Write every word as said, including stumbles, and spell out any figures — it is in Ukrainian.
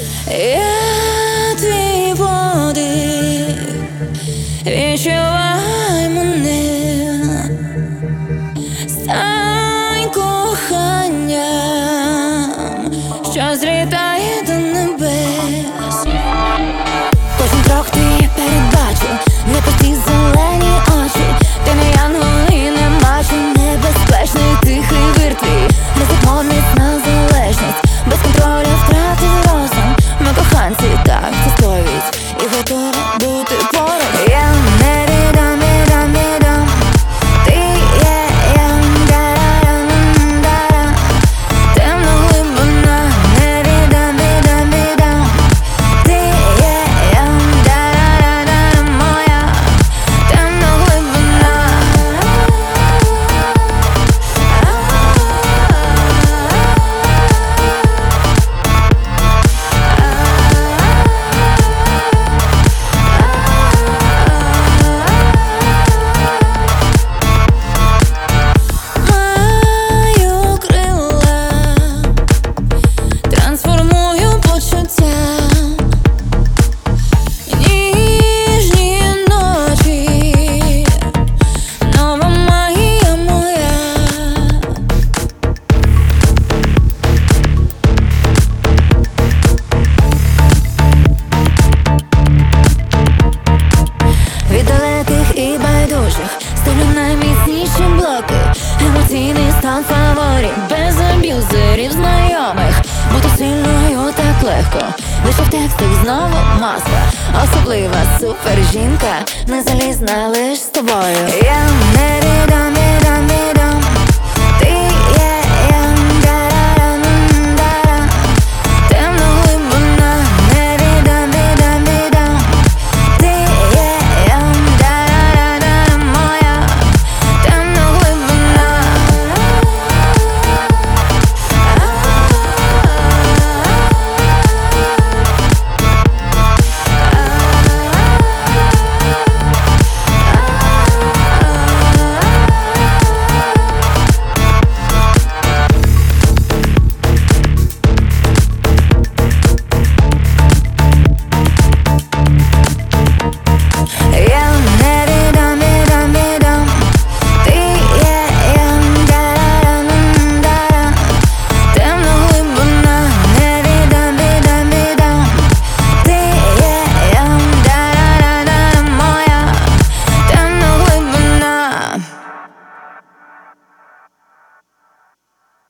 Я твій подих, відчувай мене, стань коханням, що злітає до небес. Кожен крок твій передбачу, не пусті зелені очі. Ти не янгол і не мачу, небезпечний тихий вир твій. Ризик, мов міцна залежність, без контролю втратив розум. Ми коханці, так, це сповідь, і готова бути поруч. Я не віддам, віддам, віддам. Ти є я, да-да-да-да-да. Темна глибина, не віддам, віддам, віддам. Ти є я, да-да-да-да-да, моя темна глибина. Маю крила, трансформую почуття. Ніжні ночі, нова магія моя. Від далеких і байдужих ставлю найміцніші блоки. Емоційний стан фаворит, без аб'юзерів знайомих. Бути сильною так легко, лише в текстах знову маска. Особлива супер жінка, не залізна лиш з тобою. Я не віддам.